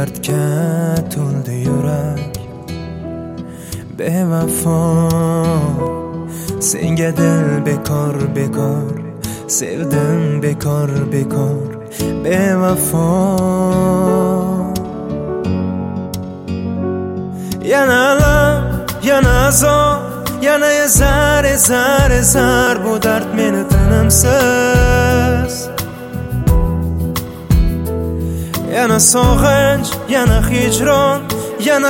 dardga to'ldi yurak. Bevafo, senga dil bekor bekor, sevdim bekor bekor. Bevafo, yana alam, yana azob, yana ezar bu dard meni tinimsiz. Yana sog'inch, yana hijron, yana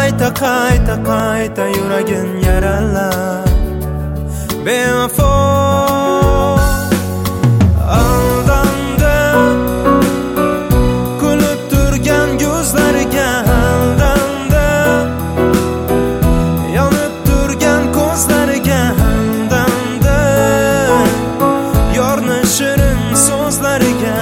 qayta yuragim yaralab. Bevafo, aldandim, kulib turgan ko'zlariga aldandim, yonib turgan ko'zlariga aldandim, yorni shirin so'zlariga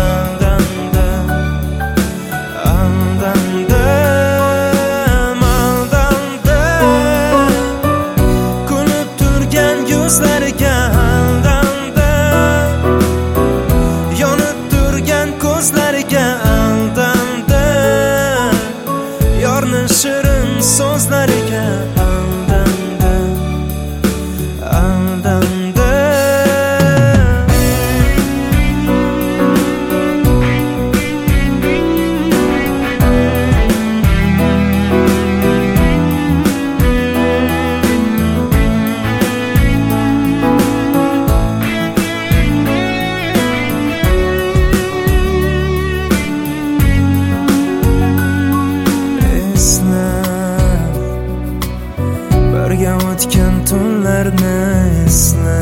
ko'zlariga aldandim, yonib turgan ko'zlariga aldandim, yorni shirin so'zlariga aldandim. Birga o'tgan tunlarni esla,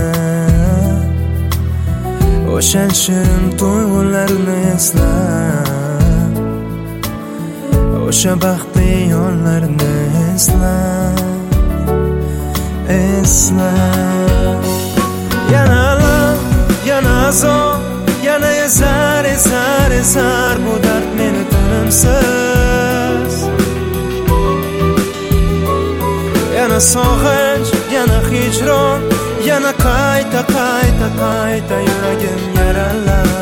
o'sha shirin tuyg'ularni esla, o'sha baxtli yonlarni esla. Yana alam, yana azob, yana ezar bu dard meni tinimsiz. Yana sog'inch, yana hijron, yana qayta yuragim yaralab.